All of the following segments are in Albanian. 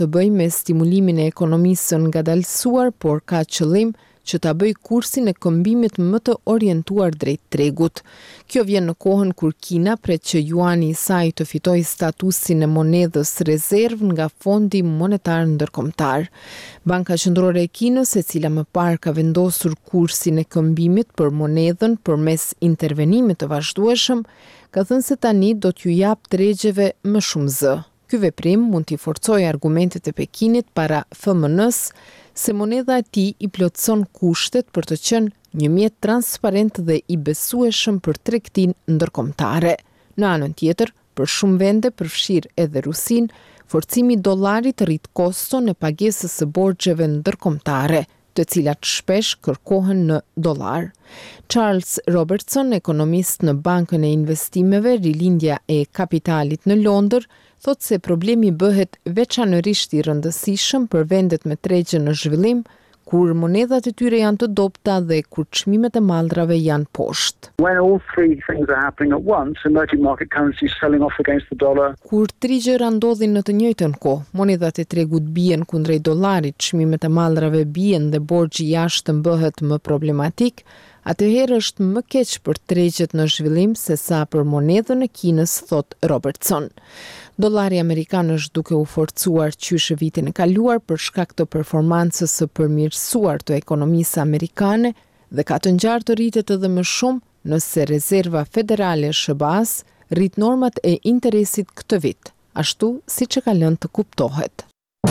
të bëjë me stimulimin e ekonomisë ngadalësuar, por ka qëllim që ta bëjë kursin e këmbimit më të orientuar drejt tregut. Kjo vjen në kohën kur Kina pret që juani i saj të fitojë statusin e monedhës rezervë nga Fondi Monetar Ndërkombëtar. Banka Qendrore e Kinës, e cila më parë ka vendosur kursin e këmbimit për monedhën përmes intervenimit të vazhdueshëm, ka thënë se tani do t'ju jap tregjeve më shumë zë. Ky veprim mund t'i forcojë argumentet e Pekinit para FMN-s se monedha e tij i plotson kushtet për të qenë një mjet transparent dhe i besueshëm për tregtinë ndërkombëtare. Në anën tjetër, për shumë vende, përfshirë edhe Rusinë, forcimi i dollarit rrit koston e pagesës së borxheve ndërkombëtare, të cilat shpesh kërkohen në dollar. Charles Robertson, ekonomist në Bankën e Investimeve Rilindja e Kapitalit në Londër, thotë se problemi bëhet veçanërisht i rëndësishëm për vendet me tregje në zhvillim, kur monedhat e tyre janë të dobta dhe kur çmimet e mallrave janë poshtë. When all three things are happening at once, emerging market currencies selling off against the dollar. Kur tri gjëra ndodhin në të njëjtën kohë, monedhat e tregut bien kundrejt dollarit, çmimet e mallrave bien dhe borxhi jashtëm bëhet më problematik, atëherë është më keq për tregjet në zhvillim se sa për monedhën e Kinës, thot Robertson. Dollari amerikan është duke u forcuar qysh vitin e kaluar për shkak të performancës së përmirësuar të ekonomisë amerikane dhe ka të ngjarë të rritet edhe më shumë nëse Rezerva Federale e SBA-s rrit normat e interesit këtë vit, ashtu siç e ka lënë të kuptohet.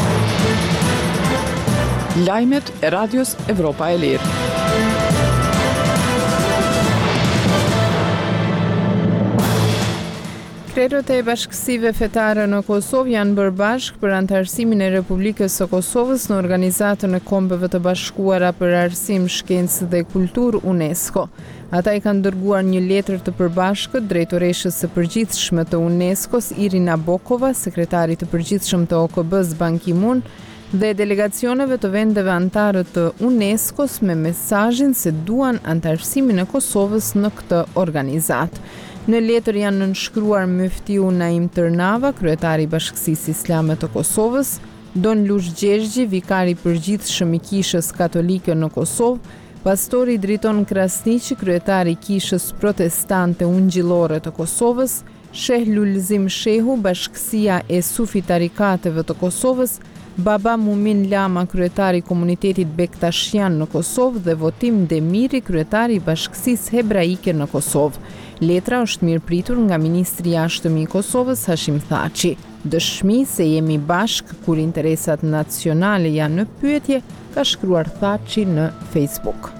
Lajmet e Radios Evropa e Lirë. Krerët e bashkësive fetare në Kosovë janë bërë bashkë për antarësimin e Republikës së Kosovës në Organizatën e Kombeve të Bashkuara për Arsim, Shkencë dhe Kulturë UNESCO. Ata i kanë dërguar një letër të përbashkët drejtoreshës së përgjithshme të UNESCO-s Irina Bokova, sekretarit të përgjithshëm të OKB-s Ban Ki-moon dhe delegacioneve të vendeve anëtare të UNESCO-s me mesazhin se duan antarësimin e Kosovës në këtë organizatë. Në letër janë nënshkruar Myftiu Naim Tërnava, kryetari i Bashkësisë Islame të Kosovës, Don Lush Gjergji, vikari përgjithshëm i Kishës Katolike në Kosovë, pastori Driton Krasniqi, kryetari i Kishës Protestante Ungjillore të Kosovës, Sheh Lulzim Shehu, Bashkësia e Sufi Tarikateve të Kosovës, Baba Mumin Lama, kryetari i komunitetit Bektashian në Kosovë dhe Votim Demiri, kryetari i Bashkësisë Hebraike në Kosovë. Letra është mirëpritur nga ministri i jashtëm i Kosovës Hashim Thaçi. Dëshmi se jemi bashk kur interesat nacionale janë në pyetje, ka shkruar Thaçi në Facebook.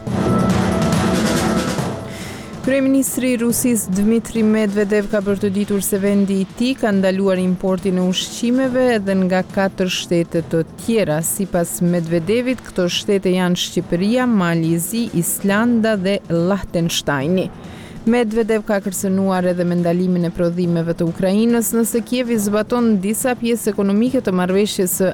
Kryeministri i Rusisë Dmitri Medvedev ka bërtëditur se vendi i tij ka ndaluar importin e ushqimeve edhe nga 4 shtete të tjera. Sipas Medvedevit, këto shtete janë Shqipëria, Malizi, Islanda dhe Liechtensteini. Medvedev ka kërcënuar edhe me ndalimin e prodhimeve të Ukrainës nëse Kievi zbaton disa pjesë ekonomike të marrëveshjes së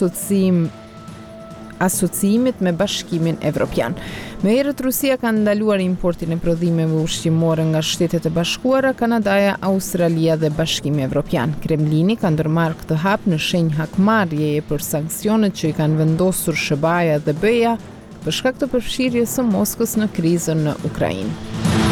asociimit me Bashkimin Evropian. Më herët Rusia ka ndaluar importin e prodhimeve ushqimore nga Shtetet e Bashkuara, Kanadaja, Australia dhe Bashkimi Evropian. Kremlini ka ndërmarrë këtë hap në shenjë hakmarrjeje për sanksionet që i kanë vendosur SBA-ja dhe BE-ja për shkak të përfshirjes së Moskës në krizën në Ukrainë.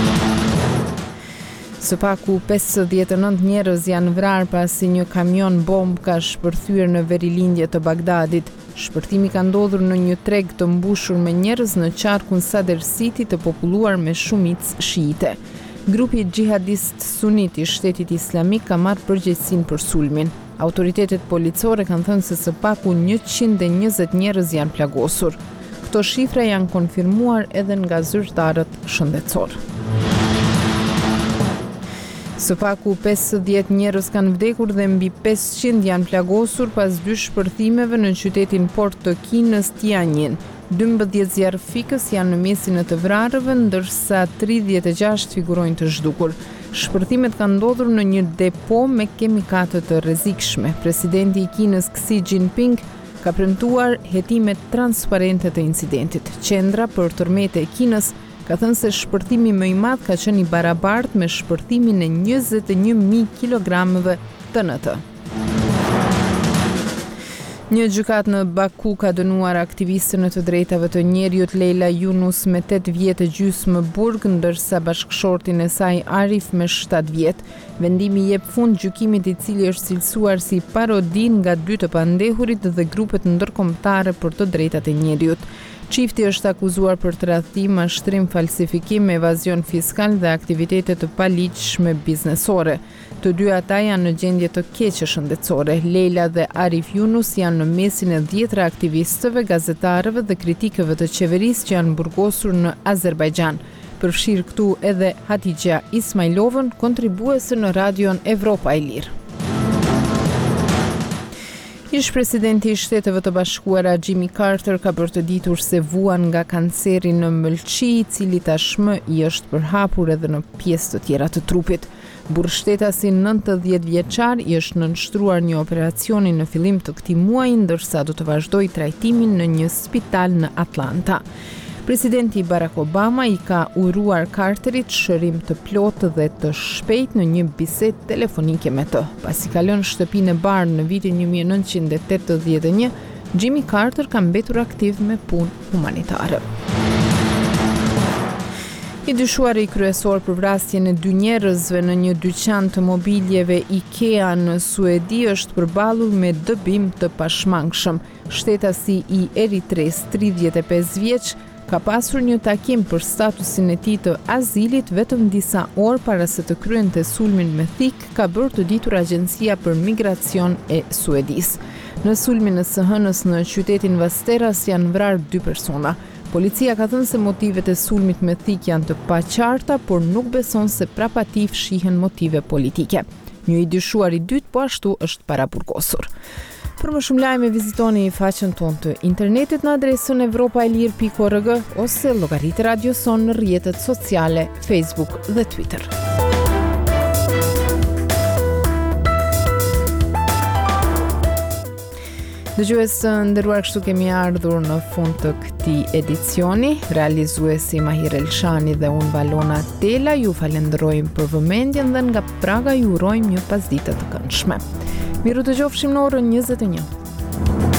Së paku 59 njerëz janë vrarë pasi një kamion bomb ka shpërthyer në verilindje të Bagdadit. Shpërtimi ka ndodhur në një treg të mbushur me njerëz në qarkun Sadr City të populluar me shumicë shiite. Grupi xhihadist sunit i Shtetit Islamik ka marrë përgjegjësinë për sulmin. Autoritetet policore kanë thënë se së paku 120 njerëz janë plagosur. Këto shifra janë konfirmuar edhe nga zyrtarët shëndetësor. Së paku 50 njerëz kanë vdekur dhe mbi 500 janë plagosur pas 2 shpërthimeve në qytetin port të Kinës Tianjin. 12 zjarrfikës janë në mesin e të vrarëve, ndërsa 36 figurojnë të zhdukur. Shpërthimet kanë ndodhur në një depo me kemikate të rrezikshme. Presidenti i Kinës Xi Jinping ka premtuar hetimet transparente të incidentit. Qendra për tërmete e Kinës ka thënë se shpërthimi më i madh ka qenë i barabartë me shpërthimin e 21.000 kilogramëve TNT. Një gjykat në Baku ka dënuar aktivistën e të drejtave të njerëzit Leila Yunus me 8 vjet e gjysmë burg, ndërsa bashkëshortin e saj Arif me 7 vjet. Vendimi jep fund gjykimit i cili është cilësuar si parodi nga dy të pandehurit dhe grupet ndërkombëtare për të drejtat e njerëzit. Çifti është akuzuar për tradhtim, mashtrim, falsifikim, evazion fiskal dhe aktivitete të paligjshme biznesore. Të dy ata janë në gjendje të keqe shëndetësore. Leila dhe Arif Yunus janë në mesin e 10 aktivistëve, gazetarëve dhe kritikëve të qeverisë që janë burgosur në Azerbajxhan. Përfshirë këtu edhe Hatixha Ismailovën, kontribuese në radion Evropa e Lirë. Ish-presidenti i Shteteve të Bashkuara Jimmy Carter ka bërë të ditur se vuan nga kanceri në mëlçi, i cili tashmë i është përhapur edhe në pjesë të tjera të trupit. Burrshetasi 90 vjeçar i është nënshtruar një operacioni në fillim të këtij muaji, ndërsa do të vazhdojë trajtimin në një spital në Atlanta. Presidenti Barack Obama i ka uruar Carterit shërim të plotë dhe të shpejt në një bisedë telefonike me të. Pasi ka lënë shtëpinë e Barr në vitin 1981, Jimmy Carter ka mbetur aktiv me punë humanitare. I dyshuari kryesor për vrasjen e 2 njerëzve në një dyqan të mobiljeve IKEA në Suedi është përballur me dëbim të pashmangshëm. Shtetasi i Eritreës, 35 vjeç, ka pasur një takim për statusin e tij të azilit vetëm disa orë para se të kryente sulmin me thik, ka bërë të ditur Agjencia për Migracion e Suedis. Në sulmin e së hënës në qytetin Vasteras janë vrarë 2 persona. Policia ka thënë se motivet e sulmit me thik janë të paqarta, por nuk beson se prapa tij fshihen motive politike. Një i dyshuar i dytë po ashtu është paraburgosur. Për më shumë lajme vizitoni faqen tonë të internetit në adresën evropaelir.org ose llogaritë Radio Son në rrjetet sociale Facebook dhe Twitter. Dëgjues të nderuar, kështu kemi ardhur në fund të këtij edicioni. Realizuesi Mahir Elshani dhe unë Valona Tela ju falenderojmë për vëmendjen dhe nga Praga ju urojmë një pasditë të këndshme. Miru të qofshim në orën 21.